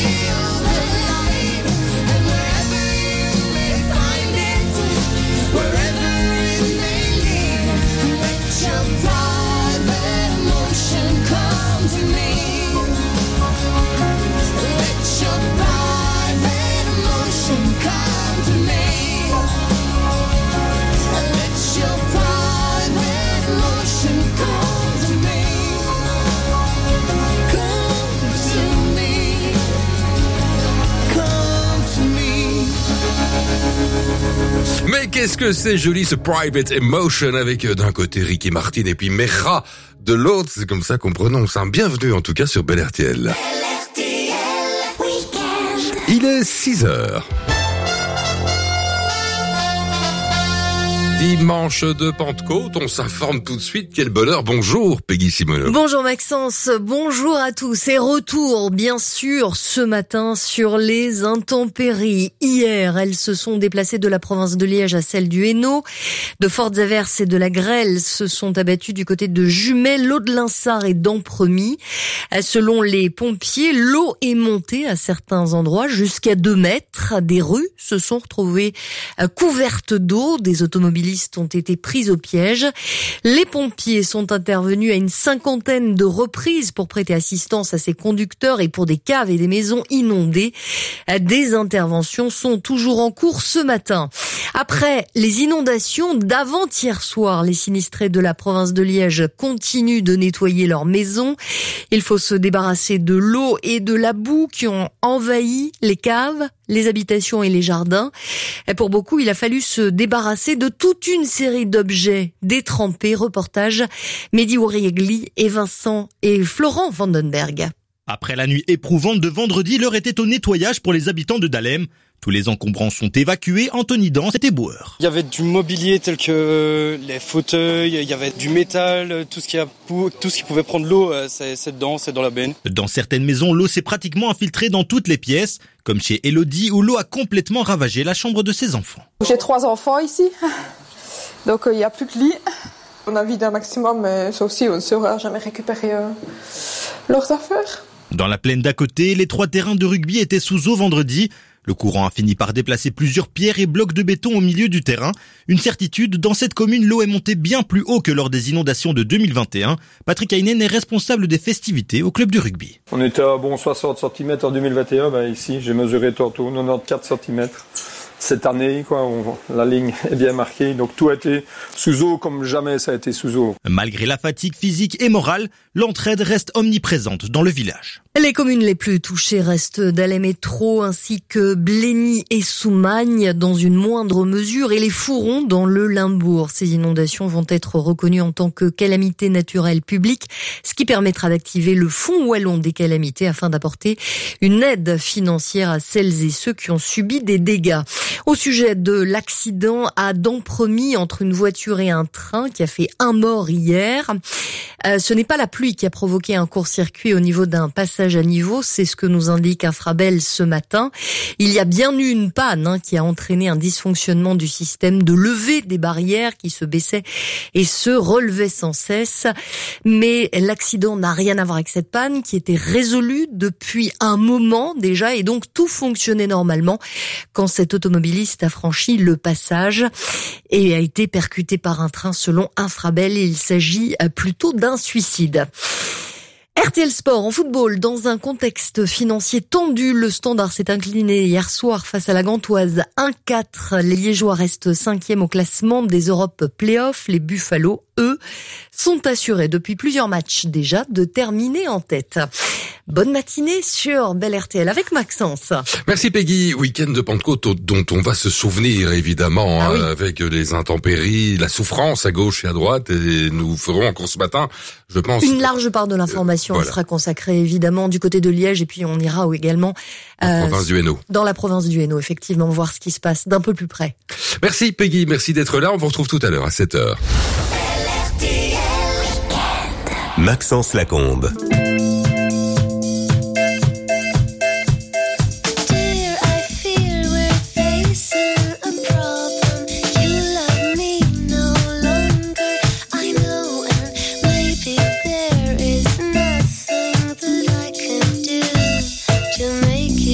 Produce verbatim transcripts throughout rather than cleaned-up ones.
Mais qu'est-ce que c'est joli ce Private Emotion avec euh, d'un côté Ricky Martin et puis Mecha de l'autre, c'est comme ça qu'on prononce. Un bienvenue en tout cas sur Bel R T L. Il est six heures. Dimanche de Pentecôte, on s'informe tout de suite. Quel bonheur. Bonjour Peggy Simoneau. Bonjour Maxence, bonjour à tous. Et retour bien sûr ce matin sur les intempéries. Hier, elles se sont déplacées de la province de Liège à celle du Hainaut. De fortes averses et de la grêle se sont abattues du côté de Jumet, l'Aude-Linsart et d'Ampremy. Selon les pompiers, l'eau est montée à certains endroits jusqu'à deux mètres. Des rues se sont retrouvées couvertes d'eau, des automobilistes ont été pris au piège. Les pompiers sont intervenus à une cinquantaine de reprises pour prêter assistance à ces conducteurs et pour des caves et des maisons inondées. Des interventions sont toujours en cours ce matin. Après les inondations d'avant-hier soir, les sinistrés de la province de Liège continuent de nettoyer leurs maisons. Il faut se débarrasser de l'eau et de la boue qui ont envahi les caves, les habitations et les jardins. Et pour beaucoup, il a fallu se débarrasser de toute une série d'objets détrempés. Reportage Mehdi Ouriegli et Vincent et Florent Vandenberg. Après la nuit éprouvante de vendredi, l'heure était au nettoyage pour les habitants de Dahlem. Tous les encombrants sont évacués. Anthony Dans était boueur. Il y avait du mobilier tel que les fauteuils, il y avait du métal, tout ce qui, a, tout ce qui pouvait prendre l'eau, c'est, c'est dedans, c'est dans la benne. Dans certaines maisons, l'eau s'est pratiquement infiltrée dans toutes les pièces, comme chez Elodie où l'eau a complètement ravagé la chambre de ses enfants. J'ai trois enfants ici, donc il euh, n'y a plus de lit. On a vidé un maximum, mais ça aussi, on ne saura jamais récupérer euh, leurs affaires. Dans la plaine d'à côté, les trois terrains de rugby étaient sous eau vendredi. Le courant a fini par déplacer plusieurs pierres et blocs de béton au milieu du terrain. Une certitude, dans cette commune, l'eau est montée bien plus haut que lors des inondations de deux mille vingt et un. Patrick Heinen est responsable des festivités au club du rugby. On était à bon soixante centimètres en deux mille vingt et un, ben ici j'ai mesuré tantôt quatre-vingt-quatorze centimètres. Cette année, quoi, on, la ligne est bien marquée, donc tout a été sous eau comme jamais ça a été sous eau. Malgré la fatigue physique et morale, l'entraide reste omniprésente dans le village. Les communes les plus touchées restent Dahlem et Traux, ainsi que Blény et Soumagne dans une moindre mesure, et les Fourrons dans le Limbourg. Ces inondations vont être reconnues en tant que calamité naturelle publique, ce qui permettra d'activer le Fonds wallon des calamités afin d'apporter une aide financière à celles et ceux qui ont subi des dégâts. Au sujet de l'accident à Dampremy entre une voiture et un train qui a fait un mort hier, euh, ce n'est pas la pluie qui a provoqué un court-circuit au niveau d'un passage à niveau, c'est ce que nous indique Infrabel ce matin. Il y a bien eu une panne hein, qui a entraîné un dysfonctionnement du système de levée des barrières qui se baissait et se relevait sans cesse. Mais l'accident n'a rien à voir avec cette panne qui était résolue depuis un moment déjà et donc tout fonctionnait normalement quand cet automobiliste a franchi le passage et a été percuté par un train selon Infrabel. Il s'agit plutôt d'un suicide. R T L Sport en football, dans un contexte financier tendu, le Standard s'est incliné hier soir face à la Gantoise un quatre. Les Liégeois restent cinquième au classement des Europe Playoffs. Les Buffalo, eux, sont assurés depuis plusieurs matchs déjà de terminer en tête. Bonne matinée sur Bel R T L avec Maxence. Merci Peggy. Week-end de Pentecôte dont on va se souvenir évidemment ah, hein, oui. avec les intempéries, la souffrance à gauche et à droite, et nous ferons encore ce matin, je pense, une large part de l'information euh, voilà. sera consacrée évidemment du côté de Liège et puis on ira également euh, province du Hainaut. Dans la province du Hainaut, effectivement, voir ce qui se passe d'un peu plus près. Merci Peggy, merci d'être là. On vous retrouve tout à l'heure à sept heures. Maxence Lacombe. Make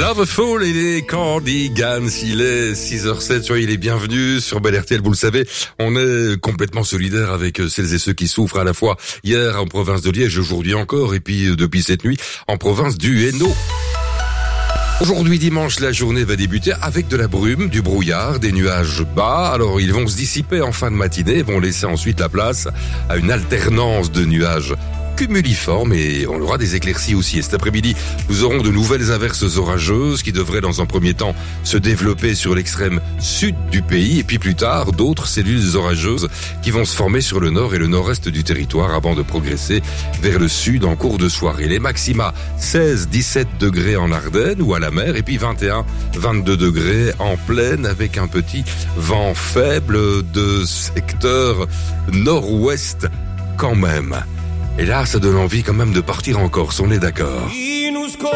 Loveful et les Cardigans, il est six heures zéro sept, soyez les bienvenus sur Bel R T L, vous le savez, on est complètement solidaires avec celles et ceux qui souffrent à la fois hier en province de Liège, aujourd'hui encore, et puis depuis cette nuit en province du Hainaut. Aujourd'hui dimanche, la journée va débuter avec de la brume, du brouillard, des nuages bas. Alors ils vont se dissiper en fin de matinée, vont laisser ensuite la place à une alternance de nuages cumuliforme et on aura des éclaircies aussi. Et cet après-midi, nous aurons de nouvelles averses orageuses qui devraient dans un premier temps se développer sur l'extrême sud du pays et puis plus tard, d'autres cellules orageuses qui vont se former sur le nord et le nord-est du territoire avant de progresser vers le sud en cours de soirée. Les maxima seize à dix-sept degrés en Ardennes ou à la mer et puis vingt et un à vingt-deux degrés en plaine avec un petit vent faible de secteur nord-ouest quand même. Et là, ça donne envie quand même de partir en Corse, on est d'accord. Et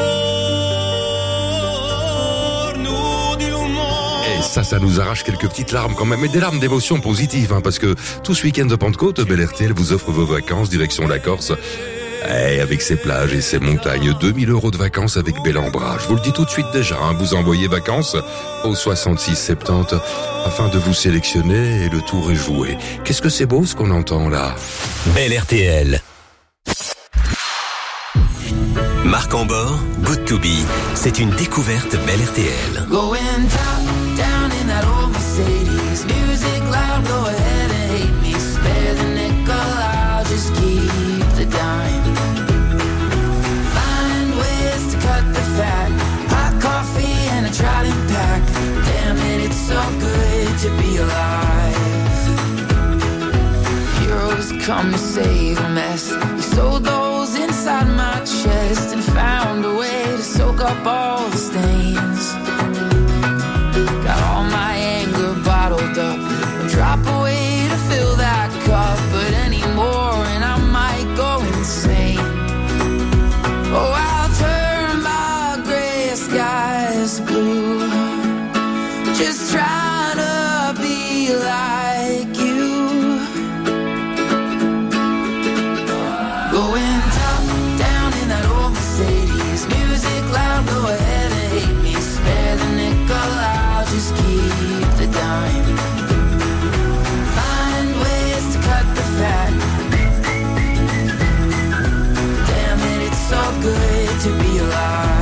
ça, ça nous arrache quelques petites larmes quand même, mais des larmes d'émotion positives, hein, parce que tout ce week-end de Pentecôte, Bel R T L vous offre vos vacances direction la Corse. Et avec ses plages et ses montagnes, deux mille euros de vacances avec Bel-en-Bras. Je vous le dis tout de suite déjà, hein, vous envoyez vacances au soixante-six soixante afin de vous sélectionner et le tour est joué. Qu'est-ce que c'est beau ce qu'on entend là? Bel R T L. Marc en bord, Good to Be, c'est une découverte Bel R T L. Going top, down in that old Mercedes, music loud, go ahead and hate me, spare the nickel, I'll just keep the dime. Find ways to cut the fat, hot coffee and a Trident pack, damn it, it's so good to be alive. Heroes come to save a mess, you sold those inside my chest and found a way to soak up all the stains. Got all my anger bottled up, drop away to fill that cup, but anymore and I might go insane. Oh, I'll turn my gray skies blue, just trying to be like you. Going top, down in that old Mercedes, music loud, go ahead and hate me, spare the nickel, I'll just keep the dime. Find ways to cut the fat, damn it, it's so good to be alive.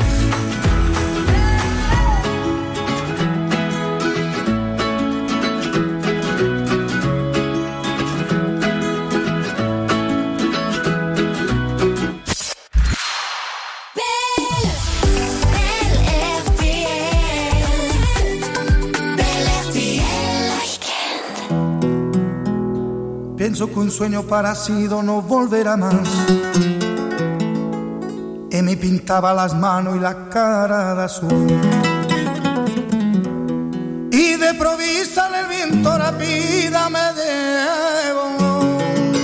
Pienso que un sueño parecido no volverá más. Y me pintaba las manos y la cara de azul. Y de provista en el viento rápida me debo.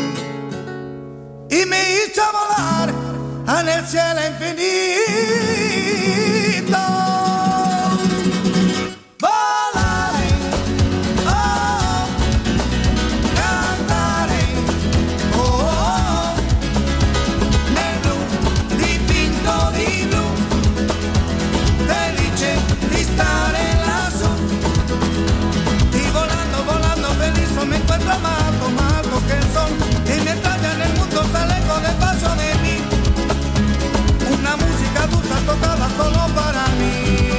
Y me hizo volar en el cielo infinito. Me encuentro amato, mato que el sol y me talla en el mundo, sale con el paso de mí. Una música dulce tocada solo para mí.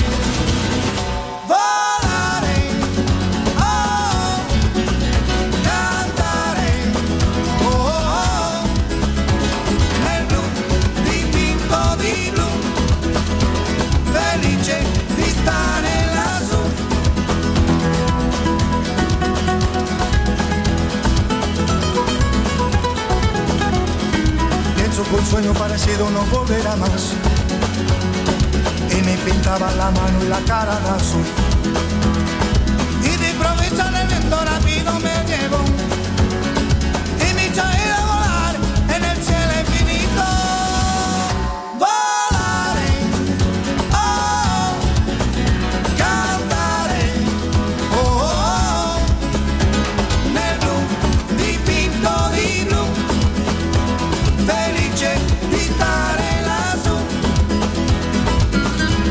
Volaré, oh, cantaré, oh, oh, nel blu dipinto di blu, felice di stare lassù. Que un sueño parecido no volverá más. Y me pintaba la mano y la cara de azul. Y de improviso en el viento rápido me llevó. Y me hizo ir a volar en el cielo infinito. Volaré, oh, cantaré, oh, oh, nel blu dipinto di blu. Felice di stare lassù.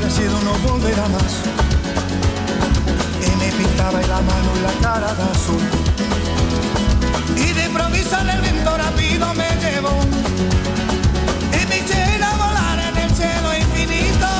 parecido no volverá más. Y me pintaba en la mano y la cara de azul. Y de improviso el viento rápido me llevó. Y me eché a volar en el cielo infinito.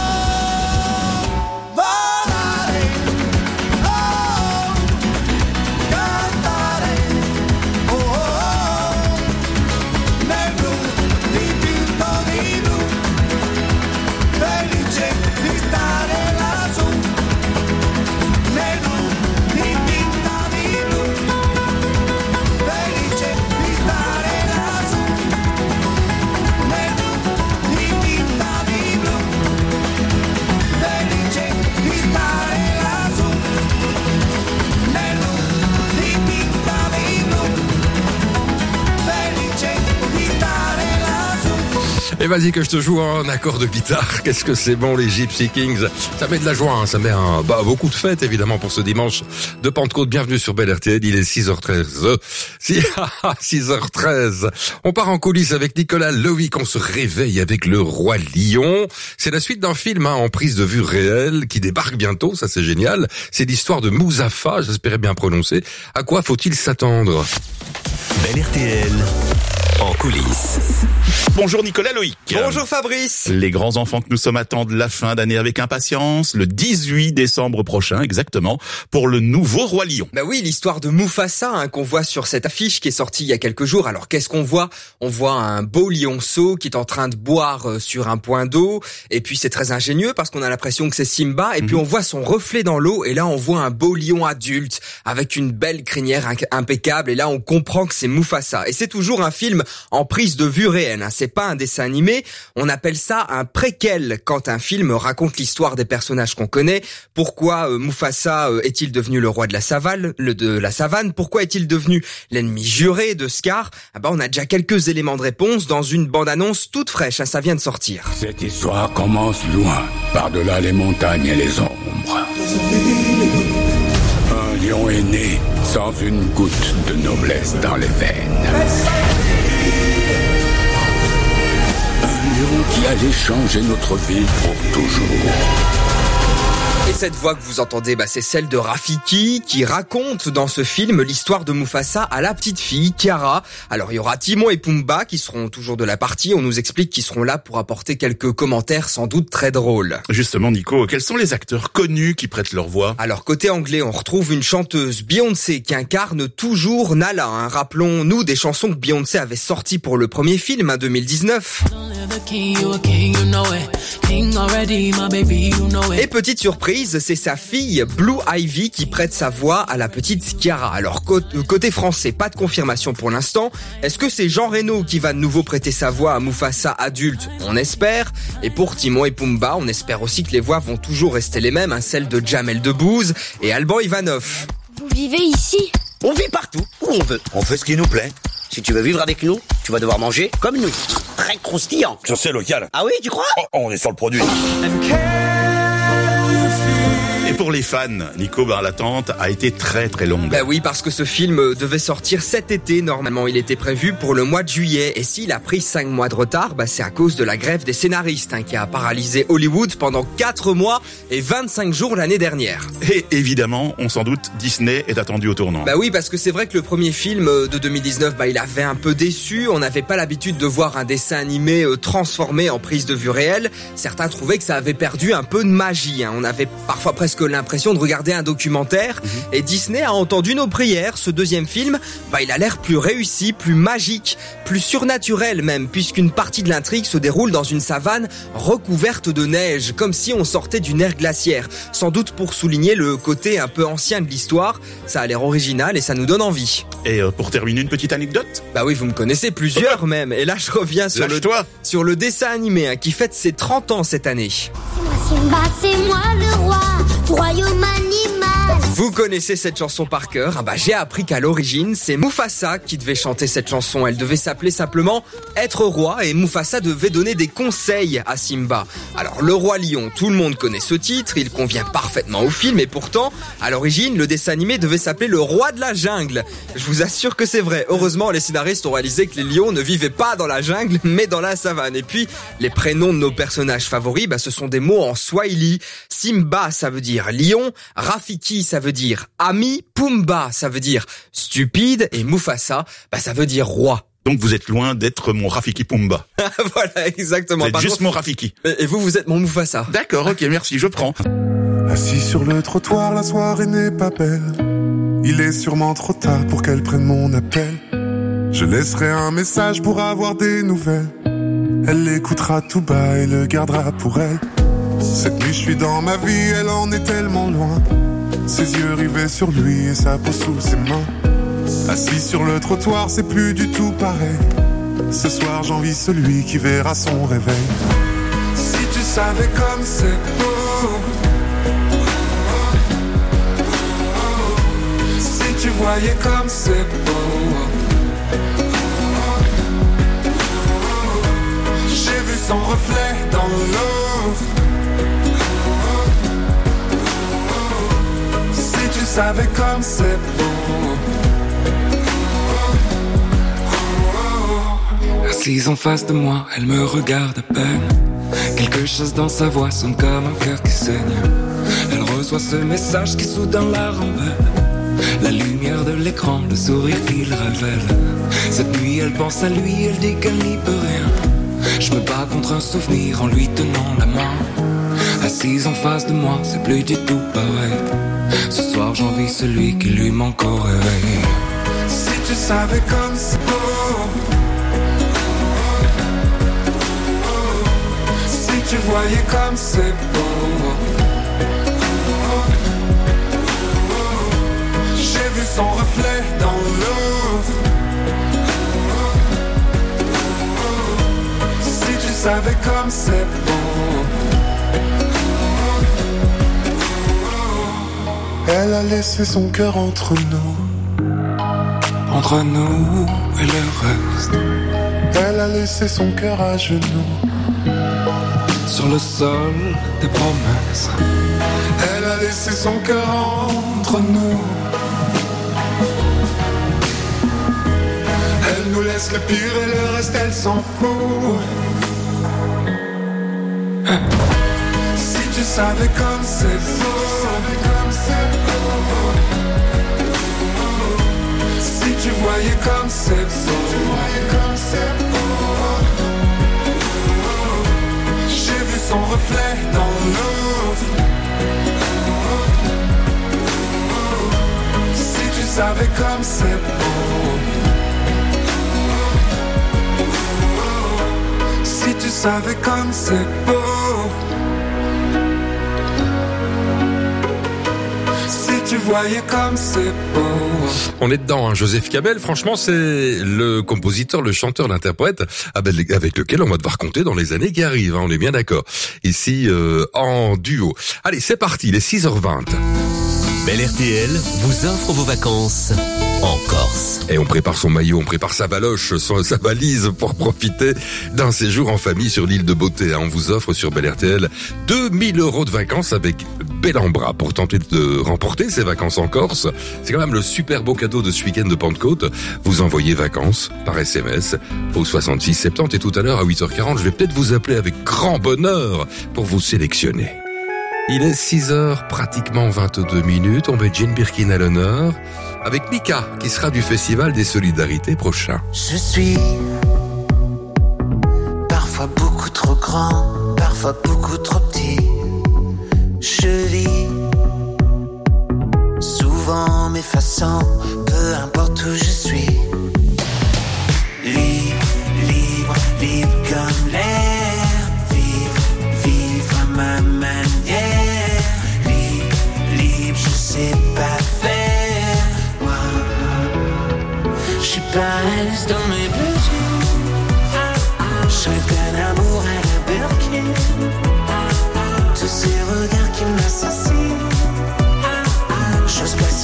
Volaré, oh, cantaré, oh, oh, nel blu dipinto di blu. Felice di stare lassù, nel blu dipinto di blu. Felice di stare lassù, nel blu dipinto di blu. Felice di stare lassù, nel blu dipinto di blu. Felice di stare lassù. Et vas-y que je te joue un accord de guitare. Qu'est-ce que c'est bon les Gypsy Kings. Ça met de la joie, hein. Ça met un, bah, beaucoup de fête évidemment pour ce dimanche de Pentecôte. Bienvenue sur Bel R T L, il est six heures treize. six heures treize. On part en coulisses avec Nicolas Loïc. On se réveille avec le Roi Lion. C'est la suite d'un film hein, en prise de vue réelle qui débarque bientôt, ça c'est génial. C'est l'histoire de Mouzafa, j'espérais bien prononcer. À quoi faut-il s'attendre? Bel R T L en coulisses. Bonjour Nicolas Loïc. Bonjour Fabrice. Les grands enfants que nous sommes attendent la fin d'année avec impatience, le dix-huit décembre prochain exactement, pour le nouveau Roi Lion. Bah oui, l'histoire de Mufasa hein, qu'on voit sur cette affiche qui est sortie il y a quelques jours. Alors qu'est-ce qu'on voit? On voit un beau lionceau qui est en train de boire euh, sur un point d'eau. Et puis c'est très ingénieux parce qu'on a l'impression que c'est Simba. Et mmh. puis on voit son reflet dans l'eau. Et là on voit un beau lion adulte avec une belle crinière impeccable. Et là on comprend que c'est Mufasa. Et c'est toujours un film en prise de vue réelle. Hein. C'est pas un dessin animé. On appelle ça un préquel quand un film raconte l'histoire des personnages qu'on connaît. Pourquoi euh, Mufasa euh, est-il devenu le roi de la savane, le de la savane? Pourquoi est-il devenu l'ennemi juré de Scar? Ah bah on a déjà quelques éléments de réponse dans une bande-annonce toute fraîche. Hein, ça vient de sortir. Cette histoire commence loin, par-delà les montagnes et les ombres. Un lion est né sans une goutte de noblesse dans les veines. Un lion qui allait changer notre vie pour toujours. Et cette voix que vous entendez, bah, c'est celle de Rafiki qui raconte dans ce film l'histoire de Mufasa à la petite fille Kiara. Alors il y aura Timon et Pumba qui seront toujours de la partie. On nous explique qu'ils seront là pour apporter quelques commentaires sans doute très drôles. Justement Nico, quels sont les acteurs connus qui prêtent leur voix? Alors côté anglais, on retrouve une chanteuse Beyoncé qui incarne toujours Nala. Hein. Rappelons-nous des chansons que Beyoncé avait sorties pour le premier film, hein, deux mille dix-neuf. Et petite surprise, c'est sa fille Blue Ivy qui prête sa voix à la petite Kiara. Alors côté français, pas de confirmation pour l'instant. Est-ce que c'est Jean Reno qui va de nouveau prêter sa voix à Mufasa adulte? On espère. Et pour Timon et Pumba, on espère aussi que les voix vont toujours rester les mêmes, hein, celles de Jamel Debbouze et Alban Ivanov. Vous vivez ici? On vit partout, où on veut. On fait ce qui nous plaît. Si tu veux vivre avec nous, tu vas devoir manger comme nous. Très croustillant. Ça c'est local. Ah oui, tu crois? Oh, on est sur le produit. Et pour les fans, Nico, ben, l'attente a été très très longue. Bah oui, parce que ce film devait sortir cet été. Normalement, il était prévu pour le mois de juillet. Et s'il a pris cinq mois de retard, bah, c'est à cause de la grève des scénaristes hein, qui a paralysé Hollywood pendant quatre mois et vingt-cinq jours l'année dernière. Et évidemment, on s'en doute, Disney est attendu au tournant. Bah oui, parce que c'est vrai que le premier film de deux mille dix-neuf, bah, il avait un peu déçu. On n'avait pas l'habitude de voir un dessin animé euh, transformé en prise de vue réelle. Certains trouvaient que ça avait perdu un peu de magie. Hein. On avait parfois presque l'impression de regarder un documentaire. Mmh. Et Disney a entendu nos prières. Ce deuxième film, bah, il a l'air plus réussi, plus magique, plus surnaturel même, puisqu'une partie de l'intrigue se déroule dans une savane recouverte de neige, comme si on sortait d'une ère glaciaire. Sans doute pour souligner le côté un peu ancien de l'histoire. Ça a l'air original et ça nous donne envie. Et euh, pour terminer, une petite anecdote? Bah oui, vous me connaissez, plusieurs même. Et là, je reviens sur, le, sur le dessin animé hein, qui fête ses trente ans cette année. C'est moi Simba, c'est moi le roi, royaume animal. Vous connaissez cette chanson par cœur. Ah bah, j'ai appris qu'à l'origine, c'est Mufasa qui devait chanter cette chanson. Elle devait s'appeler simplement Être roi et Mufasa devait donner des conseils à Simba. Alors, le roi lion, tout le monde connaît ce titre, il convient parfaitement au film et pourtant, à l'origine, le dessin animé devait s'appeler Le roi de la jungle. Je vous assure que c'est vrai. Heureusement, les scénaristes ont réalisé que les lions ne vivaient pas dans la jungle, mais dans la savane. Et puis, les prénoms de nos personnages favoris, bah, ce sont des mots en swahili. Simba, ça veut dire lion. Rafiki, ça veut dire ami. Pumba, ça veut dire stupide. Et Mufasa, bah, ça veut dire roi. Donc vous êtes loin d'être mon Rafiki Pumba. Voilà, exactement. Vous êtes Par juste contre, mon Rafiki. Et vous, vous êtes mon Mufasa. D'accord, ok, merci, je prends. Assis sur le trottoir, la soirée n'est pas belle. Il est sûrement trop tard pour qu'elle prenne mon appel. Je laisserai un message pour avoir des nouvelles. Elle l'écoutera tout bas et le gardera pour elle. Cette nuit je suis dans ma vie, elle en est tellement loin. Ses yeux rivés sur lui et sa peau sous ses mains. Assis sur le trottoir, c'est plus du tout pareil. Ce soir j'envie celui qui verra son réveil. Si tu savais comme c'est beau, si tu voyais comme c'est beau. J'ai vu son reflet dans l'eau. Si tu savais comme c'est beau. Assise en face de moi, elle me regarde à peine. Quelque chose dans sa voix sonne comme un cœur qui saigne. Elle reçoit ce message qui soudain la rembelle. La lumière de l'écran, le sourire qu'il révèle. Cette nuit elle pense à lui, elle dit qu'elle n'y peut rien. Je me bats contre un souvenir en lui tenant la main. Assise en face de moi, c'est plus du tout pareil. Ce soir j'envie celui qui lui manque au réveil. Si tu savais comme c'est beau. Si tu voyais comme c'est beau. J'ai vu son reflet dans l'eau. Si tu savais comme c'est beau. Elle a laissé son cœur entre nous. Entre nous et le reste. Elle a laissé son cœur à genoux. Sur le sol des promesses. Elle a laissé son cœur entre nous. Elle nous laisse le pire et le reste elle s'en fout. Si tu savais comme c'est beau. Si tu voyais comme c'est beau. J'ai vu son reflet dans l'eau. Si tu savais comme c'est beau. Si tu savais comme c'est beau. Si tu voyais comme c'est beau. On est dedans, hein. Joseph Cabel, franchement, c'est le compositeur, le chanteur, l'interprète avec lequel on va devoir compter dans les années qui arrivent, hein. On est bien d'accord. Ici, euh, en duo. Allez, c'est parti, il est six heures vingt. Bel R T L vous offre vos vacances en Corse. Et on prépare son maillot, on prépare sa valoche, son, sa valise pour profiter d'un séjour en famille sur l'île de Beauté. On vous offre sur Bel R T L deux mille euros de vacances avec Bellambra pour tenter de remporter ces vacances en Corse. C'est quand même le super beau cadeau de ce week-end de Pentecôte. Vous envoyez vacances par S M S au soixante-six soixante-dix et tout à l'heure à huit heures quarante, je vais peut-être vous appeler avec grand bonheur pour vous sélectionner. Il est six heures, pratiquement vingt-deux minutes. On met Jane Birkin à l'honneur avec Mika, qui sera du Festival des Solidarités prochain. Je suis parfois beaucoup trop grand, parfois beaucoup trop petit. Je vis souvent m'effaçant, peu importe où je suis. Libre, libre, libre comme l'air. Vivre, vivre à ma manière. Je sais pas faire, wow. Je suis pas à l'aise dans mes besoins. Je rêve d'un amour à la Birkin. Tous ces regards qui m'assassinent. J'ose pas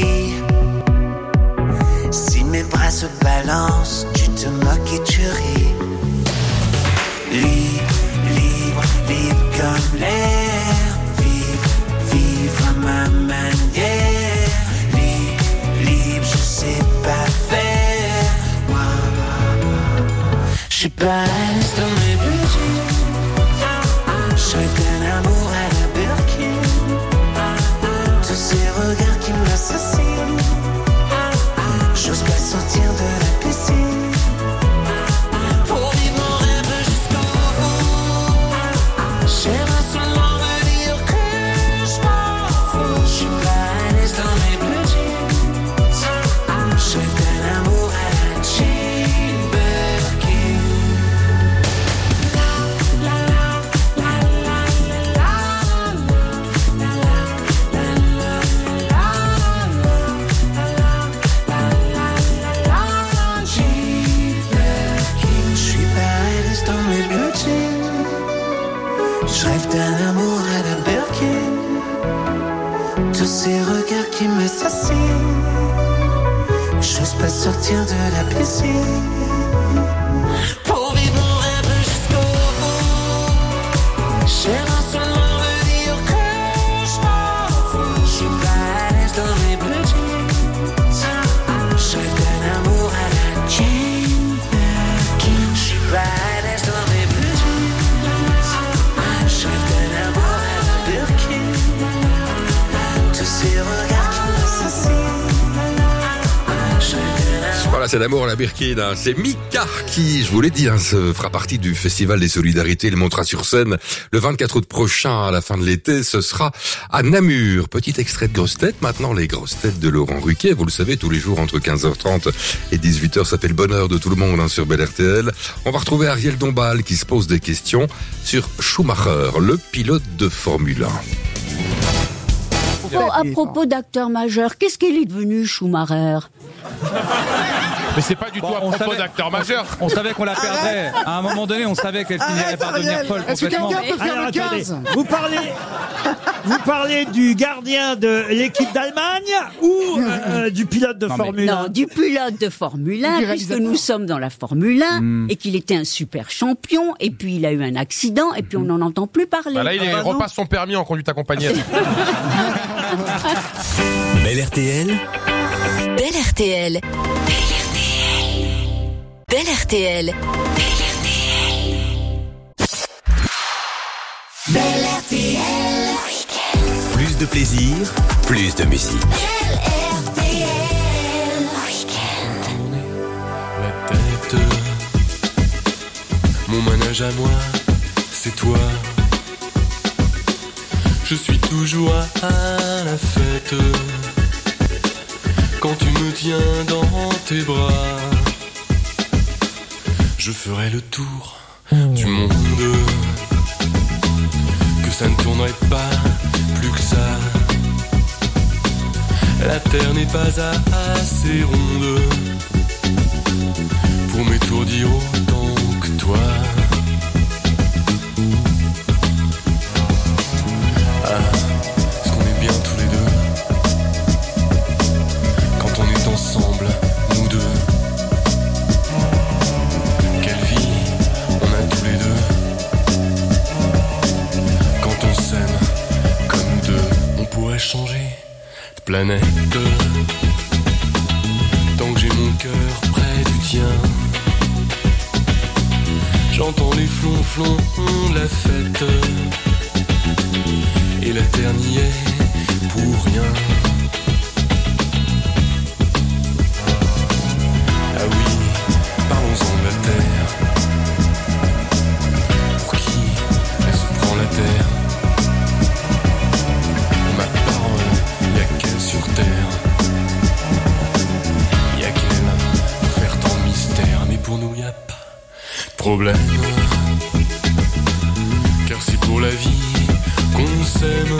lis. Si mes bras se balancent, tu te moques et tu ris. Libre, libre, libre comme l'air. Vivre, vivre à ma manière. Libre, libre, je sais pas faire. Moi, je suis pas à l'aise dans mes blue jeans. Je rêve d'un amour à la Birkin. Tous ces regards qui m'assassinent. J'ose pas sortir de la piscine. Pour vivre mon rêve jusqu'au bout. J'aimerais seulement me dire que je m'en fous. Je suis pas à l'aise dans mes blue jeans. Je rêve d'un amour à la Jane Birkin. Je rêve d'un amour à la Birkin. Tous ces regards qui m'assassinent. J'ose pas sortir de la piscine. Pour vivre mon rêve jusqu'au bout. J'aimerais seulement me dire que je m'en fous. Je suis pas à l'aise dans mes blue jeans. Je rêve d'un amour à la Jane Birkin. Je suis pas à l'aise dans mes blue jeans. Je rêve d'un amour à la Birkin. Tous ces regards qui m'assassinent. Je rêve d'un amour. Voilà, c'est l'amour à la Birkin. Hein. C'est Mika qui, je vous l'ai dit, hein, se fera partie du Festival des Solidarités. Il montera sur scène le vingt-quatre août prochain, à la fin de l'été. Ce sera à Namur. Petit extrait de grosses têtes. Maintenant, les grosses têtes de Laurent Ruquier. Vous le savez, tous les jours entre quinze heures trente et dix-huit heures, ça fait le bonheur de tout le monde hein, sur Bel R T L. On va retrouver Ariel Dombal qui se pose des questions sur Schumacher, le pilote de Formule un. Oh, à propos d'acteur majeur, qu'est-ce qu'il est devenu, Schumacher? Mais c'est pas du tout bon, à propos d'acteur majeur. On savait qu'on la perdrait. À un moment donné, on savait qu'elle finirait par devenir folle complètement. Est-ce que quelqu'un peut faire le quinze? Vous parlez, vous parlez du gardien de l'équipe d'Allemagne ou euh, du pilote de non, Formule un? Non, du pilote de Formule un, puisque nous sommes dans la Formule un mm. et qu'il était un super champion, et puis il a eu un accident, et puis on n'en entend plus parler. Bah là, il ah bah repasse son permis en conduite accompagnée. Bel R T L. Bel R T L. Bel R T L. Bel R T L. Plus de plaisir, plus de musique. Bel R T L. La tête, mon manège à moi, c'est toi. Je suis toujours à la fête quand tu me tiens dans tes bras. Je ferai le tour du monde, que ça ne tournerait pas plus que ça. La terre n'est pas assez ronde pour m'étourdir autant que toi. Ah, est-ce qu'on est bien tous les deux quand on est ensemble, nous deux? Changer de planète tant que j'ai mon cœur près du tien. J'entends les flonflons de la fête et la terre n'y est pour rien. Ah oui, parlons-en de la terre. Pour qui elle se prend la terre? Sur terre, y'a qu'elle pour faire tant de mystère, mais pour nous y'a pas de problème, car c'est pour la vie qu'on s'aime.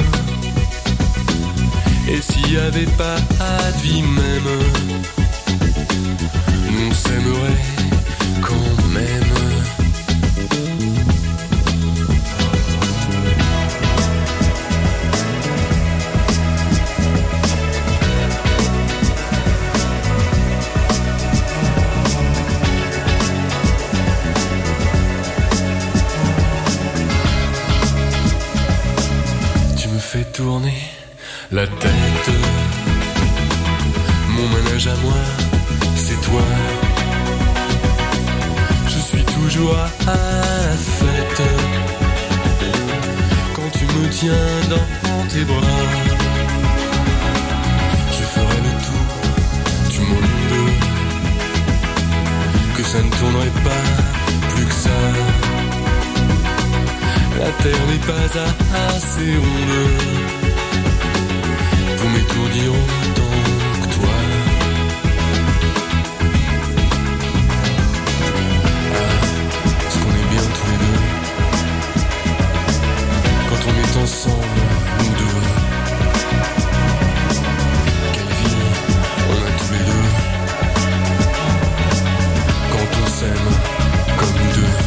Et s'il y avait pas de vie même, nous on s'aimerait quand même. manège à moi, c'est toi. Je suis toujours à la fête quand tu me tiens dans tes bras. Je ferai le tour du monde, que ça ne tournerait pas plus que ça. La terre n'est pas assez ronde pour m'étourdir autant que toi. Ah, est-ce qu'on est bien tous les deux quand on est ensemble, nous deux? Quelle vie on a tous les deux quand on s'aime comme nous deux.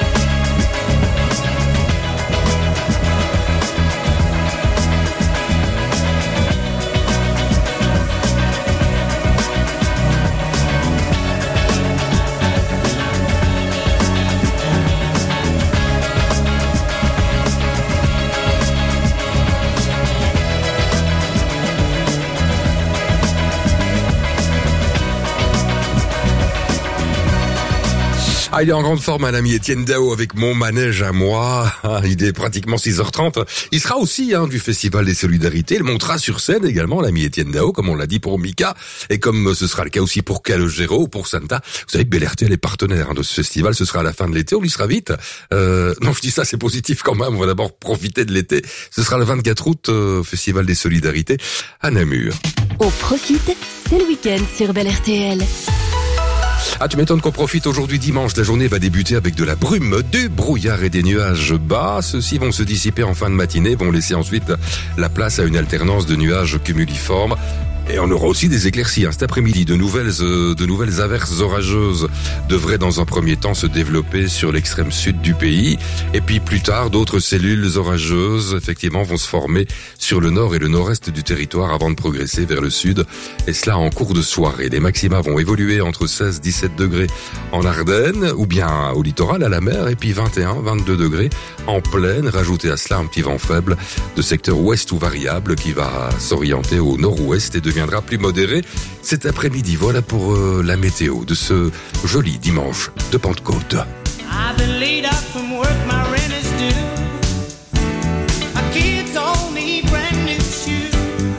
Ah, il est en grande forme, un ami Étienne Dao avec Mon manège à moi. Ah, il est pratiquement six heures trente. Il sera aussi hein, du Festival des Solidarités. Il montera sur scène également, l'ami Étienne Dao, comme on l'a dit pour Mika, et comme ce sera le cas aussi pour Calogero ou pour Santa. Vous savez que Bel R T L est partenaire hein, de ce festival. Ce sera à la fin de l'été. On y sera vite. Euh, non, je dis ça, c'est positif quand même. On va d'abord profiter de l'été. Ce sera le vingt-quatre août, euh, Festival des Solidarités à Namur. On profite, c'est le week-end sur Bel R T L. Ah, tu m'étonnes qu'on profite aujourd'hui dimanche. La journée va débuter avec de la brume, du brouillard et des nuages bas. Ceux-ci vont se dissiper en fin de matinée, vont laisser ensuite la place à une alternance de nuages cumuliformes. Et on aura aussi des éclaircies hein. Cet après-midi. De nouvelles, euh, de nouvelles averses orageuses devraient dans un premier temps se développer sur l'extrême sud du pays. Et puis plus tard, d'autres cellules orageuses, effectivement, vont se former sur le nord et le nord-est du territoire avant de progresser vers le sud. Et cela en cours de soirée. Les maxima vont évoluer entre seize et dix-sept degrés en Ardennes, ou bien au littoral, à la mer, et puis vingt et un à vingt-deux degrés en plaine. Rajoutez à cela un petit vent faible de secteur ouest ou variable qui va s'orienter au nord-ouest et de deviendra plus modéré cet après-midi. Voilà pour euh, la météo de ce joli dimanche de Pentecôte. I've been laid up from work, my rent is due. My kids all need brand new shoes.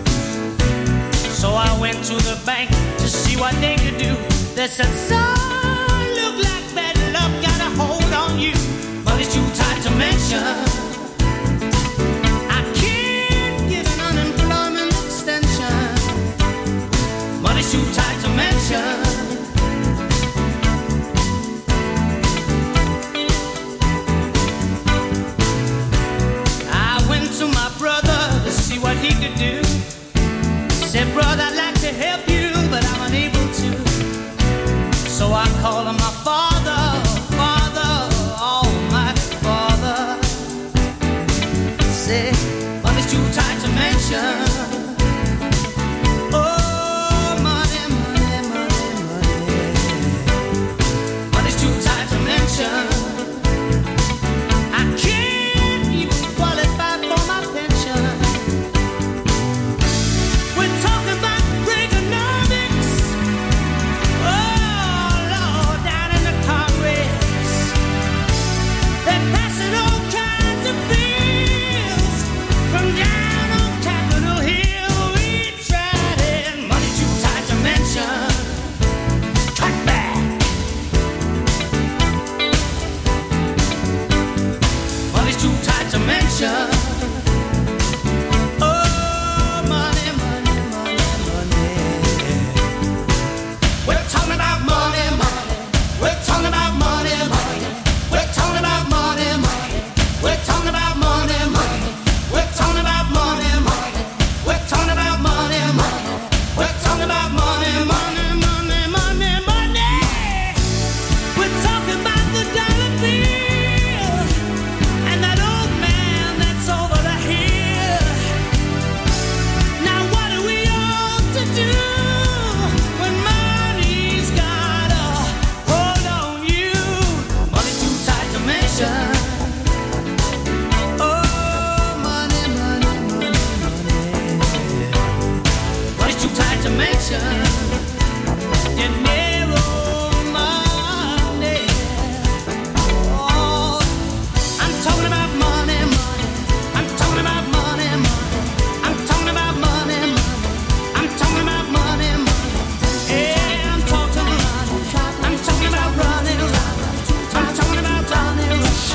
So I went to the bank to see what they could do. They said, son, look like bad luck got a hold on you, but it's too tight to mention. Too tight to mention. I went to my brother to see what he could do. Said, brother, I'd like to help you, but I'm unable to. So I called him my father, father, almighty father. Said, but it's too tight to mention.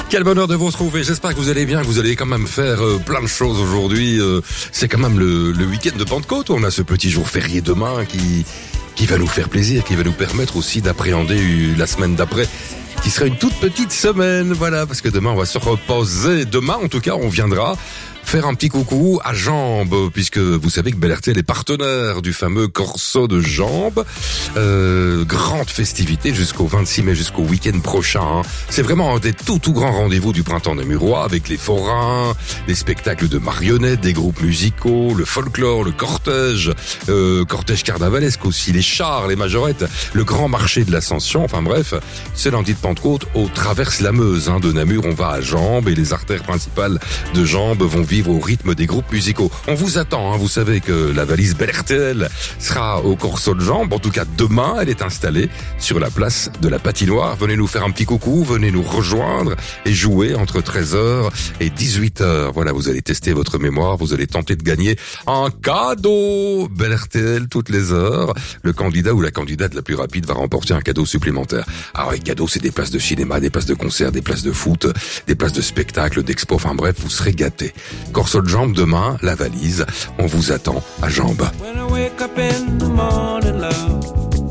Quel bonheur de vous retrouver. J'espère que vous allez bien, que vous allez quand même faire euh, plein de choses aujourd'hui. Euh, c'est quand même le, le week-end de Pentecôte. On a ce petit jour férié demain qui, qui va nous faire plaisir, qui va nous permettre aussi d'appréhender la semaine d'après, qui sera une toute petite semaine. Voilà, parce que demain, on va se reposer. Demain, en tout cas, on viendra faire un petit coucou à Jambes, puisque vous savez que Bel R T L est partenaire du fameux Corso de Jambes. Euh, grande festivité jusqu'au vingt-six mai, jusqu'au week-end prochain. Hein. C'est vraiment un des tout tout grands rendez-vous du printemps namurois, avec les forains, les spectacles de marionnettes, des groupes musicaux, le folklore, le cortège, euh, cortège carnavalesque aussi, les chars, les majorettes, le grand marché de l'Ascension. Enfin bref, c'est lundi de Pentecôte, au traverse la Meuse hein, de Namur. On va à Jambes et les artères principales de Jambes vont vivre au rythme des groupes musicaux. On vous attend, hein. Vous savez que la valise Bel R T L sera au Corso de Jambes. En tout cas, demain, elle est installée sur la place de la patinoire. Venez nous faire un petit coucou, venez nous rejoindre et jouer entre treize heures et dix-huit heures. Voilà, vous allez tester votre mémoire, vous allez tenter de gagner un cadeau Bel R T L toutes les heures. Le candidat ou la candidate la plus rapide va remporter un cadeau supplémentaire. Alors, les cadeaux, c'est des places de cinéma, des places de concert, des places de foot, des places de spectacle, d'expo. Enfin bref, vous serez gâtés. Corso de Jambes demain, la valise. On vous attend à Jambes. When I wake up in the morning, love,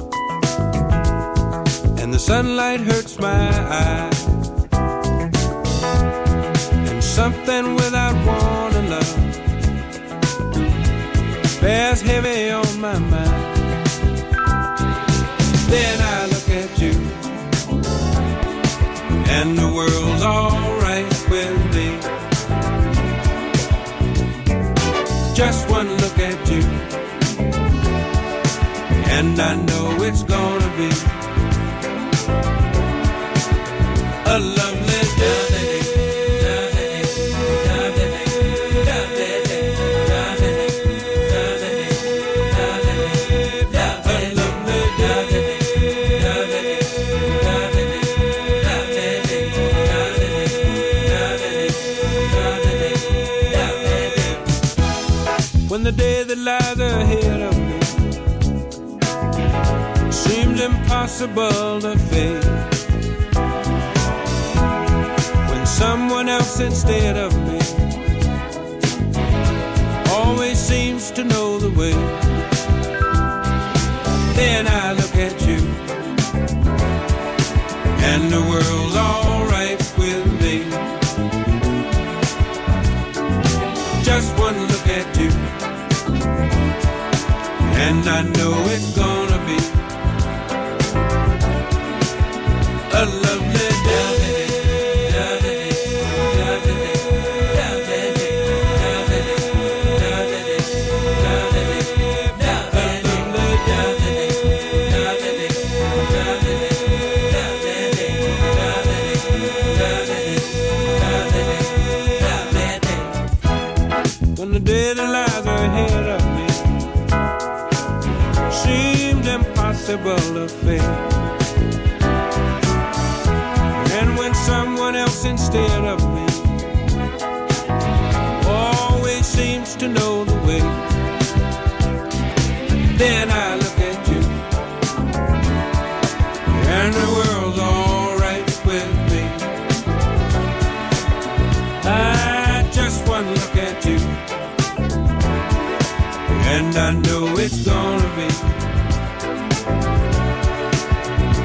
and the sunlight hurts my eyes, and something without warning, love, bears heavy on my mind. Then I look at you, and the world's alright with me. Just one look at you, and I know it's gonna be a lovely day. When the day that lies ahead of me seems impossible to face, when someone else instead of me always seems to know the way, then I look at you, and the world's alright with me. Just one look at you, and I know it's gonna be a lovely day. When the day that lies ahead of me seems impossible to face, and when someone else instead of me always seems to know the way, then I look at you, and the world's alright with me. I just one look at you, and I know it's gonna be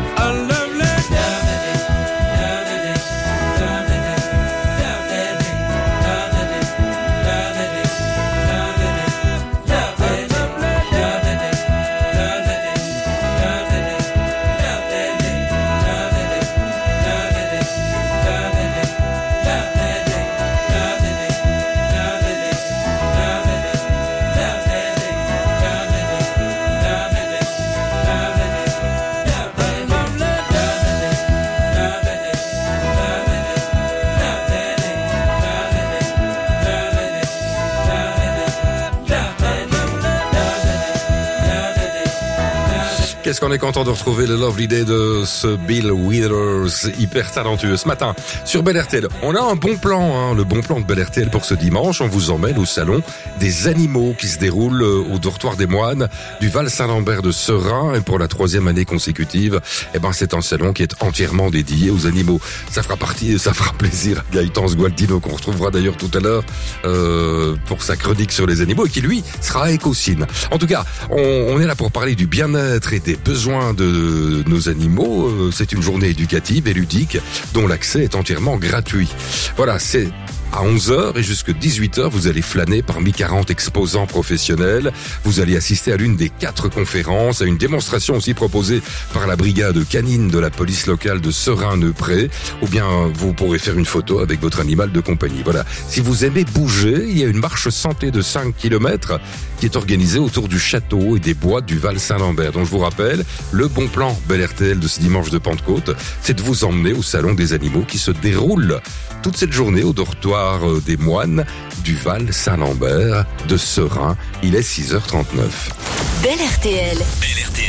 Qu'est-ce qu'on est content de retrouver le Lovely Day de ce Bill Withers, hyper talentueux. Ce matin, sur Bel R T L, on a un bon plan, hein, le bon plan de Bel R T L pour ce dimanche. On vous emmène au salon des animaux qui se déroule au dortoir des moines du Val-Saint-Lambert de Serein. Et pour la troisième année consécutive, eh ben, c'est un salon qui est entièrement dédié aux animaux. Ça fera partie, ça fera plaisir à Gaëtan Gualdino, qu'on retrouvera d'ailleurs tout à l'heure, euh, pour sa chronique sur les animaux et qui, lui, sera à Écosine. En tout cas, on, on est là pour parler du bien-être et des besoins de nos animaux. C'est une journée éducative et ludique dont l'accès est entièrement gratuit. Voilà, c'est à onze heures et jusqu'à dix-huit heures, vous allez flâner parmi quarante exposants professionnels. Vous allez assister à l'une des quatre conférences, à une démonstration aussi proposée par la brigade canine de la police locale de Serein-Neupré. Ou bien vous pourrez faire une photo avec votre animal de compagnie. Voilà. Si vous aimez bouger, il y a une marche santé de cinq kilomètres qui est organisée autour du château et des bois du Val-Saint-Lambert. Donc je vous rappelle, le bon plan Bel R T L de ce dimanche de Pentecôte, c'est de vous emmener au salon des animaux qui se déroule toute cette journée au dortoir des moines du Val-Saint-Lambert de Serein. Il est six heures trente-neuf. Bel R T L. Bel R T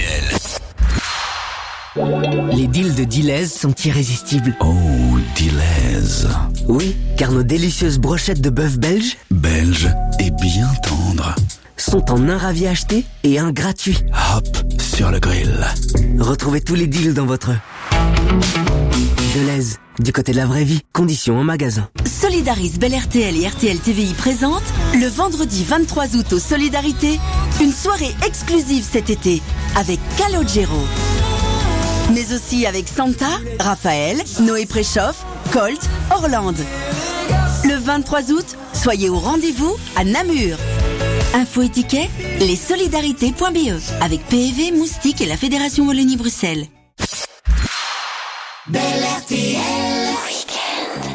L. Les deals de Deleuze sont irrésistibles. Oh, Deleuze. Oui, car nos délicieuses brochettes de bœuf belge, Belge et bien tendre, sont en un ravi acheté et un gratuit. Hop, sur le grill. Retrouvez tous les deals dans votre Deleuze. Du côté de la vraie vie, conditions en magasin. Solidaris Bel R T L et R T L T V I présentent le vendredi vingt-trois août au Solidarité, une soirée exclusive cet été avec Calogero. Mais aussi avec Santa, Raphaël, Noé Préchoff, Colt, Orlande. Le vingt-trois août, soyez au rendez-vous à Namur. Info et tickets, lessolidarités point b e avec P E V, Moustique et la Fédération Wallonie-Bruxelles. Bel R T L Weekend.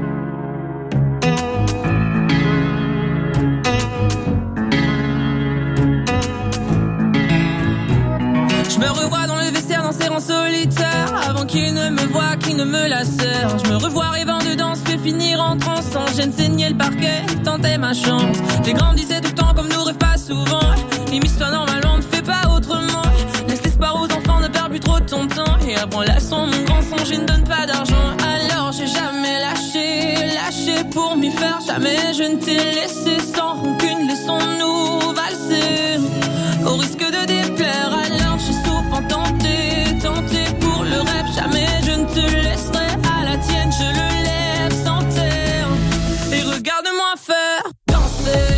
Je me revois dans le vestiaire dans ces rangs solitaires, avant qu'il ne me voie, qu'il ne me lacère. Je me revois rêvant de danse, fait finir en transe, sans gêne saigner le parquet, tenter ma chance. J'ai grandissé tout le temps comme nous rêve pas souvent. Immisce-toi normalement, ne fais pas autrement. Laisse l'espoir aux enfants, ne perds plus trop ton temps. Et apprends la leçon, mon grand son, je ne donne pas d'argent. Alors j'ai jamais lâché, lâché pour m'y faire. Jamais je ne t'ai laissé sans rancune, laissons-nous valser. Au risque de déplaire, alors je suis souvent tenté, tenté pour le rêve. Jamais je ne te laisserai à la tienne, je le lève sans terre. Et regarde-moi faire danser.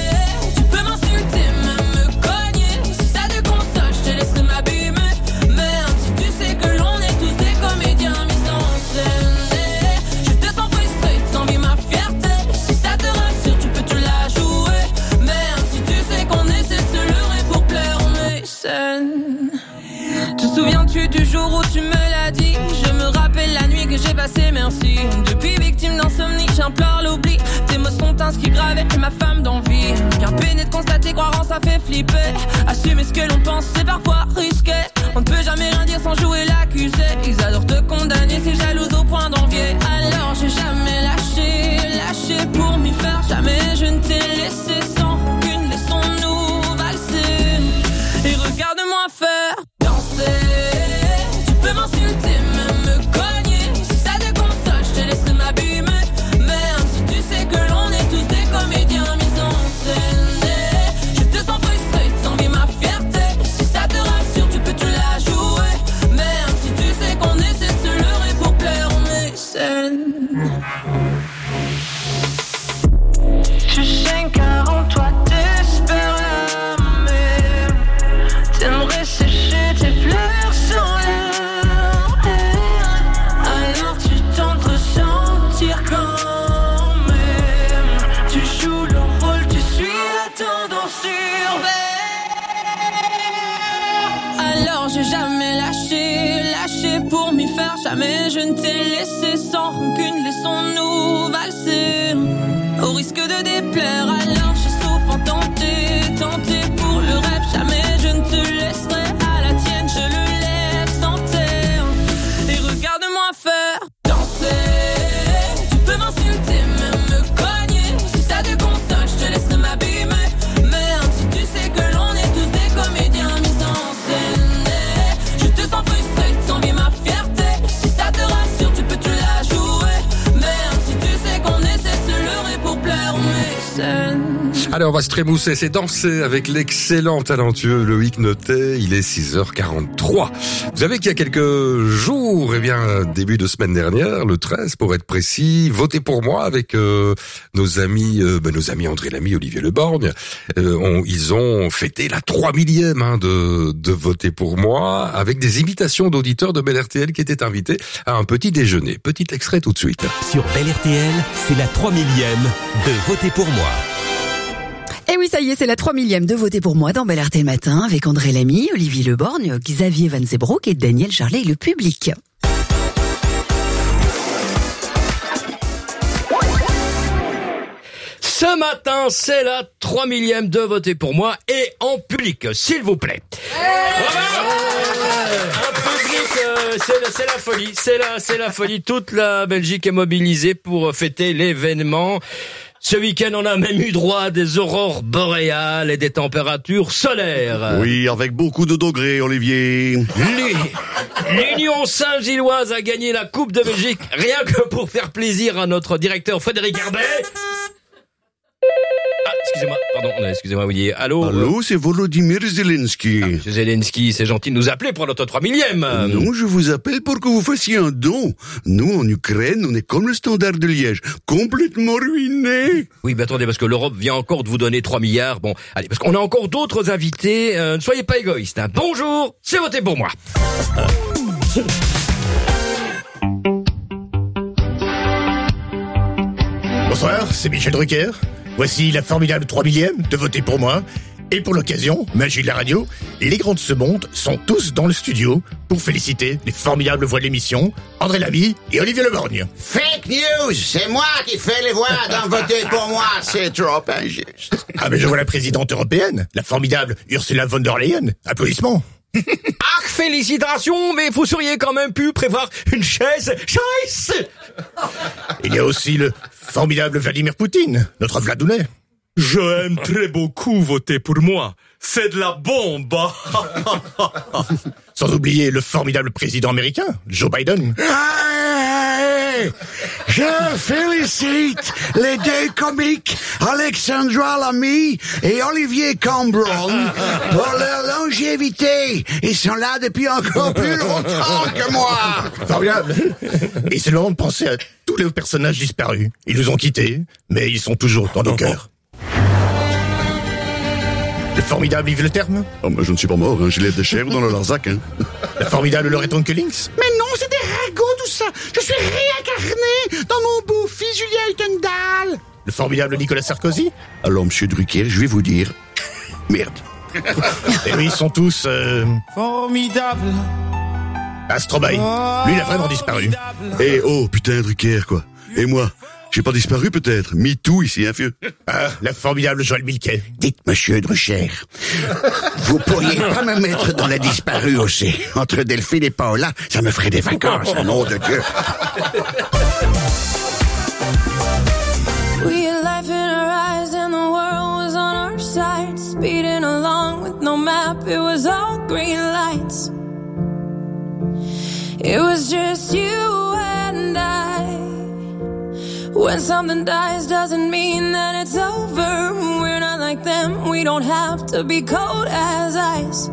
Te souviens-tu du jour où tu me l'as dit? Je me rappelle la nuit que j'ai passée, merci. Depuis victime d'insomnie, j'implore l'oubli. Tes mots sont inscrits gravés, ma femme d'envie. Car peiner de constater, croire en ça fait flipper. Assumer ce que l'on pense, c'est parfois risqué. On ne peut jamais rien dire sans jouer l'accusé. Ils adorent te condamner, c'est jalouse au point d'envier. Alors j'ai jamais lâché, lâché pour m'y faire. Jamais je ne t'ai laissé sans rancune, laissons-nous valser. Et regarde-moi faire danser. Tu peux m'insulter, même me cogner. Si ça te console, je te laisse m'abîmer. Même si tu sais que l'on est tous des comédiens mis en scène. Je te sens frustré, t'envies ma fierté. Si ça te rassure, tu peux te la jouer. Même si tu sais qu'on essaie de se leurrer pour plaire aux mécènes. Tu sais car en toi t'espères l'âme. T'aimerais sécher tes fleurs sans larmes. Alors tu tentes de ressentir quand même. Tu joues le rôle, tu suis la tendance urbaine. Alors j'ai jamais lâché, lâché pour m'y faire. Jamais je ne t'ai laissé sans rancune, laissons-nous valser. Au risque de déplaire, alors je suis souvent tenté, tenté pour le rêve. Jamais je ne te laisserai à la tienne, je le lève sans terre. Et regarde-moi faire danser. Tu peux m'insulter, même me cogner. Si ça te console, je te laisse m'abîmer. Merde, si tu sais que l'on est tous des comédiens mis en scène. Allez, on va se trémousser, c'est danser avec l'excellent talentueux Loïc Notet. Il est six heures quarante-trois. Vous savez qu'il y a quelques jours, eh bien, début de semaine dernière, le treize pour être précis, votez pour moi avec euh, nos amis, euh, ben, nos amis André Lamy, Olivier Leborgne. Euh, on, ils ont fêté la trois millième hein, de, de voter pour moi avec des invitations d'auditeurs de Bel R T L qui étaient invités à un petit déjeuner. Petit extrait tout de suite. Sur Bel R T L, c'est la trois millième de voter pour moi. Et oui, ça y est, c'est la trois millième de voter pour moi dans Bel R T L Matin avec André Lamy, Olivier Leborgne, Xavier Van Zeebroek et Daniel Charlet et le public. Ce matin, c'est la trois millième de voter pour moi et en public, s'il vous plaît. Un public, euh, c'est, c'est la folie, c'est la, c'est la folie. Toute la Belgique est mobilisée pour fêter l'événement. Ce week-end, on a même eu droit à des aurores boréales et des températures solaires. Oui, avec beaucoup de degrés, Olivier. L'Union Saint-Gilloise a gagné la Coupe de Belgique, rien que pour faire plaisir à notre directeur Frédéric Herbet. Ah, excusez-moi, pardon, excusez-moi, oui. Allô? Allô, c'est Volodymyr Zelensky. Ah, Monsieur Zelensky, c'est gentil de nous appeler pour notre trois millième. Non, je vous appelle pour que vous fassiez un don. Nous, en Ukraine, on est comme le Standard de Liège, complètement ruinés. Oui, mais attendez, parce que l'Europe vient encore de vous donner trois milliards. Bon, allez, parce qu'on a encore d'autres invités. Euh, ne soyez pas égoïstes, hein. Bonjour, c'est voté pour moi. Bonsoir, c'est Michel Drucker. Voici la formidable trois millième de voter pour moi. Et pour l'occasion, magie de la radio, les grands de ce monde sont tous dans le studio pour féliciter les formidables voix de l'émission, André Lamy et Olivier Leborgne. Fake news, c'est moi qui fais les voix dans voter pour moi, c'est trop injuste. Ah mais je vois la présidente européenne, la formidable Ursula von der Leyen. Applaudissements. Ah, félicitations, mais vous seriez quand même pu prévoir une chaise. Chaise. Il y a aussi le formidable Vladimir Poutine, notre Vladounet. J'aime très beaucoup voter pour moi. C'est de la bombe. Sans oublier le formidable président américain, Joe Biden. Hey, je félicite les deux comiques Alexandra Lamy et Olivier Cambron pour leur longévité. Ils sont là depuis encore plus longtemps que moi. Formidable. Et c'est le moment de penser à tous les personnages disparus. Ils nous ont quittés, mais ils sont toujours dans nos cœurs. Le formidable Yves Le Terme. Oh, bah, je ne suis pas mort, hein. J'ai l'air de chair dans le Larzac. Hein. La formidable Loreton Kellings. Mais non, c'est des ragots tout ça. Je suis réincarné dans mon beau-fils Julien Uitendal. Le formidable Nicolas Sarkozy. Alors, monsieur Drucker, je vais vous dire... Merde. Et oui, ils sont tous... Euh... Formidables. Astrobaï. Lui, il a vraiment disparu. Eh oh, putain, Drucker, quoi. Et moi, j'ai pas disparu peut-être. MeToo ici, hein, vieux. Ah, la formidable Joël Milquet. Dites, monsieur Drucker, vous pourriez pas me mettre dans la disparue aussi. Entre Delphine et Paola, ça me ferait des vacances, au nom de Dieu. We had life in our eyes and the world was on our side. Speeding along with no map, it was all green lights. It was just you and I. When something dies doesn't mean that it's over. We're not like them, we don't have to be cold as ice.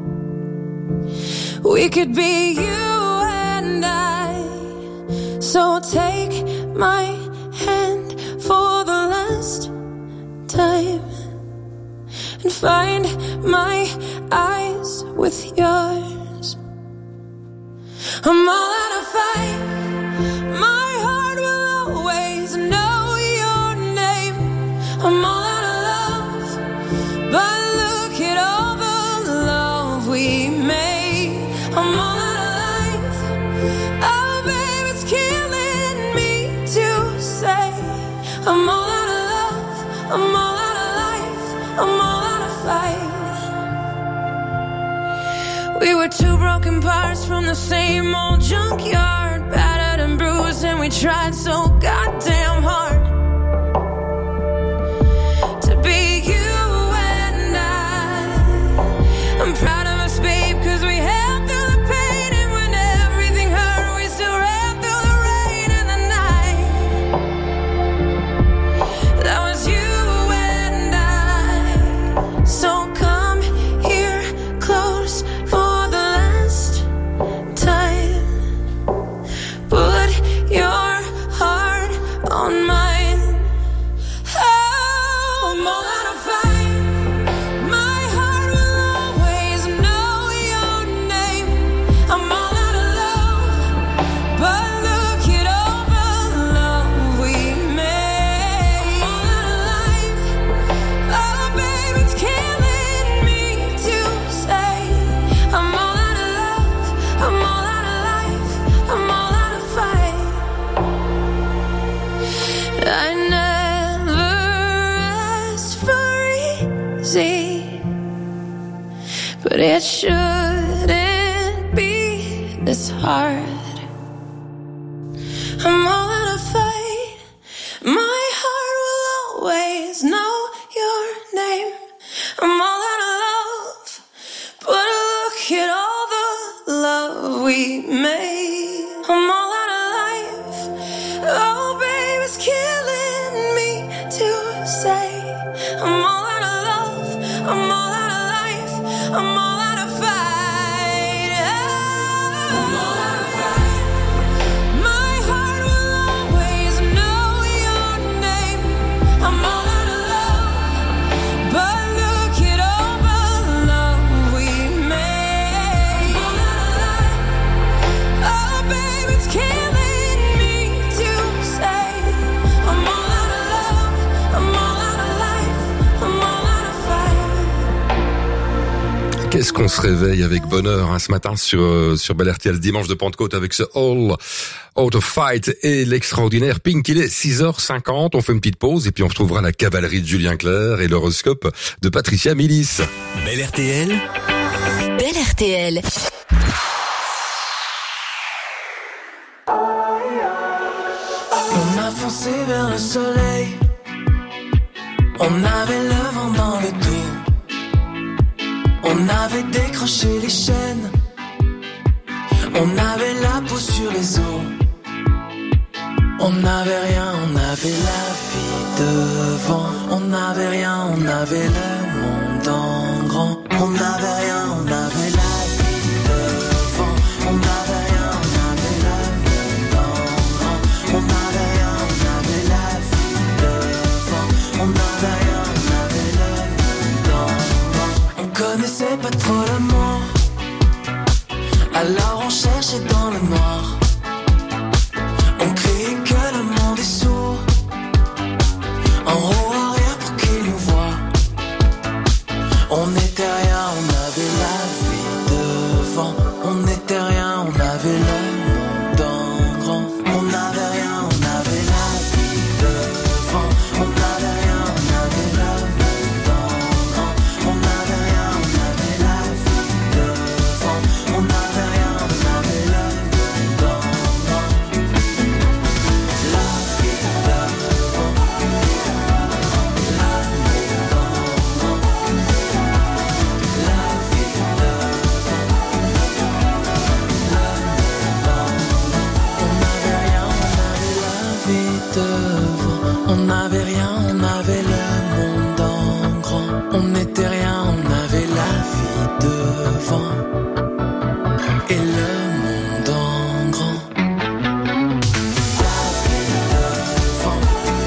We could be you and I. So take my hand for the last time and find my eyes with yours. I'm all out of fight. My heart will always know your name. I'm all out of love, but look at all the love we made. I'm all out of life. Oh, babe, it's killing me to say. I'm all out of love. I'm all out of life. I'm all out of fight. We were two broken parts from the same old junkyard, battered and bruised, and we tried so goddamn hard to be you and I. I'm proud of us, babe, cause we held through the pain, and when everything hurt, we still ran through the rain and the night. That was you and I. this hard. I'm all out of fight. My heart will always know your name. I'm all out of love, but look at all the love we made. I'm all out of life. Oh, babe, it's killing me to say. I'm all out of love. I'm all out of life. I'm all out of fight. I'm all out of fight. My heart will always know your name. I'm all out of love, but look at all the love we made. I'm all out of life. Oh, babe, it's killing me to say. I'm all out of love. I'm all out of life. I'm all out of fight. Qu'est-ce qu'on se réveille avec bonheur hein, ce matin sur euh, sur Bel R T L, dimanche de Pentecôte avec ce All Out of Fight et l'extraordinaire Pink. Il est six heures cinquante, on fait une petite pause et puis on retrouvera la cavalerie de Julien Clerc et l'horoscope de Patricia Milis. Bel R T L. Bel R T L. On a foncé vers le soleil. On avait le vent dans le dos. On avait décroché les chaînes. On avait la peau sur les os. On n'avait rien, on avait la vie devant. On n'avait rien, on avait le monde en grand. On n'avait rien, on avait la vie devant. On n'avait rien, on avait le monde en grand. On n'avait rien, on avait la vie devant. On n'avait rien, on avait le monde en grand. On connaissait pas trop l'amour, alors on cherchait dans le noir. On criait que le monde est sourd, en haut arrière pour qu'il nous voie. On n'était rien, on avait la vie devant. On n'était rien, on avait le monde en grand. On n'avait rien, on avait la vie devant. On n'avait rien, on avait le monde en grand. On n'avait rien, on avait la vie devant. On n'avait rien, on avait le monde en grand. La vie devant. La monde en grand. La vie devant. On n'avait rien, on avait la vie devant. On n'avait rien, on avait le monde en grand. On n'était rien, on avait la vie devant. Et le monde en grand. La vie devant.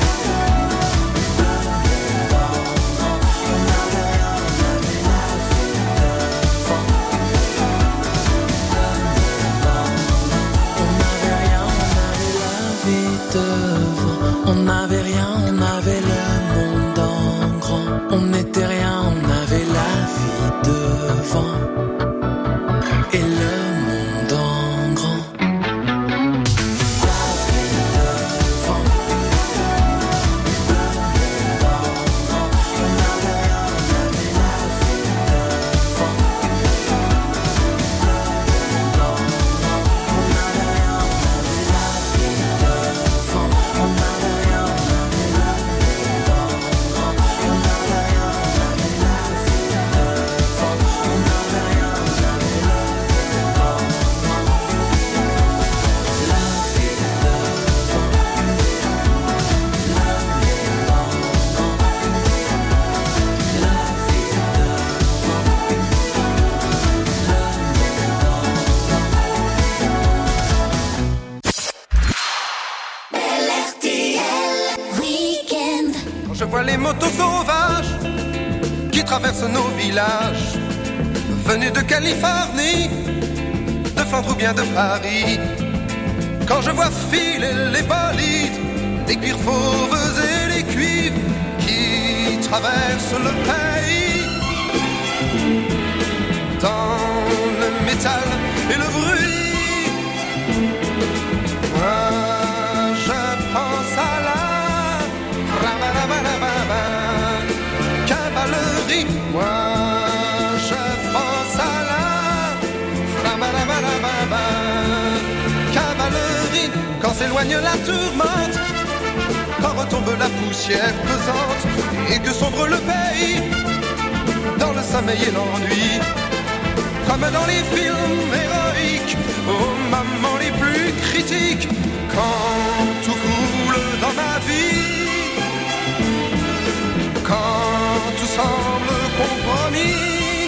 Le monde en grand. On n'avait rien, on avait la vie devant. On n'avait rien, on avait la vie devant. On n'avait rien, on avait le monde en grand. On n'était rien, on avait la vie devant. Et le monde en grand. La vie devant. Le monde en grand. On n'avait rien, on avait la vie devant. On n'avait rien, on avait la vie devant. On n'avait rien, on avait le monde en grand. On n'avait rien, on avait la vie devant. On n'avait rien, on avait le monde en grand. La vie devant. Le monde en grand. La vie Quand je vois les motos sauvages qui traversent nos villages, venus de Californie, de Flandre ou bien de Paris. Quand je vois filer les bolides, les cuirs fauves et les cuivres qui traversent le pays, dans le métal et le bruit, moi je pense à la cavalerie. Moi je pense à la s'éloigne la tourmente, quand retombe la poussière pesante, et que sombre le pays dans le sommeil et l'ennui. Comme dans les films héroïques, aux moments les plus critiques, quand tout coule dans ma vie, quand tout semble compromis,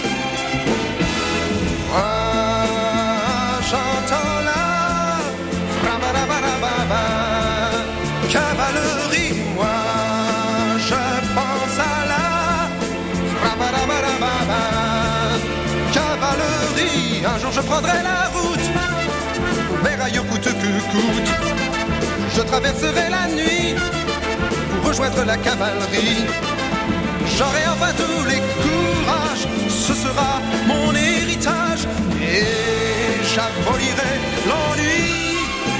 moi j'entends la fra-ba-da-ba-da-ba-ba, cavalerie, moi je pense à la fra-ba-da-ba-da-ba-ba, cavalerie. Un jour je prendrai la route vers ailleurs coûte que coûte, je traverserai la nuit pour rejoindre la cavalerie. J'aurai enfin tous les courages, ce sera mon héritage, et j'abolirai l'ennui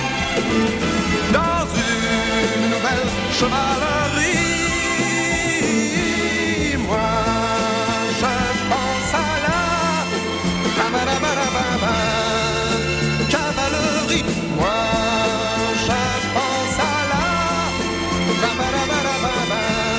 dans une nouvelle chevalerie. Moi je pense à la ba-ba-da-ba-da-ba-ba, cavalerie. Moi je pense à la ba-ba-da-ba-da-ba-ba,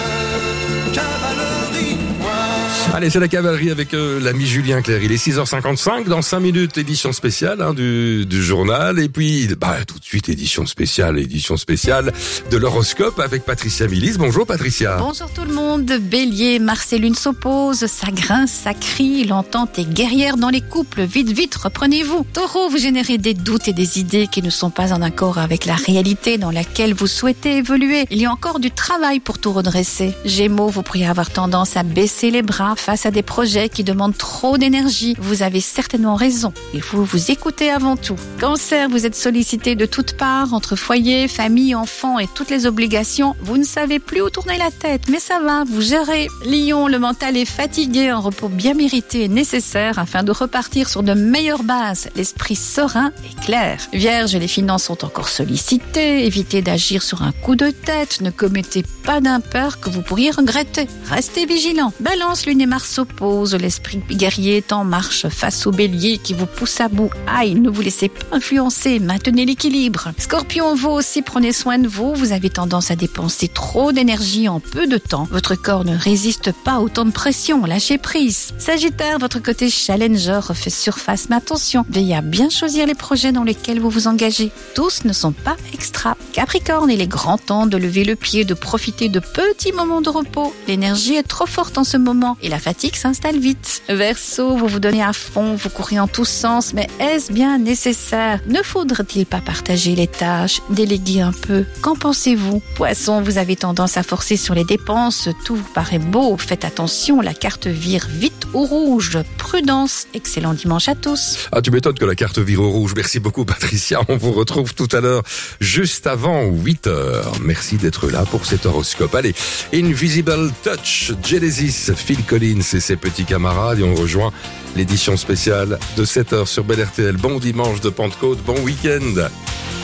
cavalerie. Allez, c'est la cavalerie avec euh, l'ami Julien Clerc. Il est six heures cinquante-cinq, dans cinq minutes, édition spéciale hein, du, du journal. Et puis, bah, tout de suite, édition spéciale, édition spéciale de l'horoscope avec Patricia Milis. Bonjour Patricia. Bonjour tout le monde. Bélier, Mars et Lune s'opposent, ça grince, ça crie, l'entente est guerrière dans les couples. Vite, vite, reprenez-vous. Taureau, vous générez des doutes et des idées qui ne sont pas en accord avec la réalité dans laquelle vous souhaitez évoluer. Il y a encore du travail pour tout redresser. Gémeaux, vous pourriez avoir tendance à baisser les bras face à des projets qui demandent trop d'énergie. Vous avez certainement raison. Il faut vous écouter avant tout. Cancer, vous êtes sollicité de toutes parts, entre foyer, famille, enfants et toutes les obligations. Vous ne savez plus où tourner la tête, mais ça va, vous gérez. Lion, le mental est fatigué, un repos bien mérité est nécessaire afin de repartir sur de meilleures bases. L'esprit serein et clair. Vierge, les finances sont encore sollicitées. Évitez d'agir sur un coup de tête. Ne commettez pas d'impair que vous pourriez regretter. Restez vigilant. Balance, Lune et Mars s'opposent. L'esprit guerrier est en marche face au bélier qui vous pousse à bout. Aïe, ne vous laissez pas influencer. Maintenez l'équilibre. Scorpion, vous aussi prenez soin de vous. Vous avez tendance à dépenser trop d'énergie en peu de temps. Votre corps ne résiste pas à autant de pression. Lâchez prise. Sagittaire, votre côté challenger refait surface. Mais attention, veillez à bien choisir les projets dans lesquels vous vous engagez. Tous ne sont pas extra. Capricorne, il est grand temps de lever le pied, de profiter de petits moments de repos. L'énergie est trop forte en ce moment et la fatigue s'installe vite. Verseau, vous vous donnez à fond, vous courez en tous sens, mais est-ce bien nécessaire? Ne faudrait-il pas partager les tâches, déléguer un peu? Qu'en pensez-vous? Poisson, vous avez tendance à forcer sur les dépenses, tout vous paraît beau, faites attention, la carte vire vite au rouge. Prudence, excellent dimanche à tous. Ah, tu m'étonnes que la carte vire au rouge. Merci beaucoup Patricia, on vous retrouve tout à l'heure, juste avant huit heures. Merci d'être là pour cet horoscope. Allez, Invisible Touch, Genesis, Phil Collins et ses petits camarades, et on rejoint l'édition spéciale de sept heures sur Bel R T L. Bon dimanche de Pentecôte, bon week-end.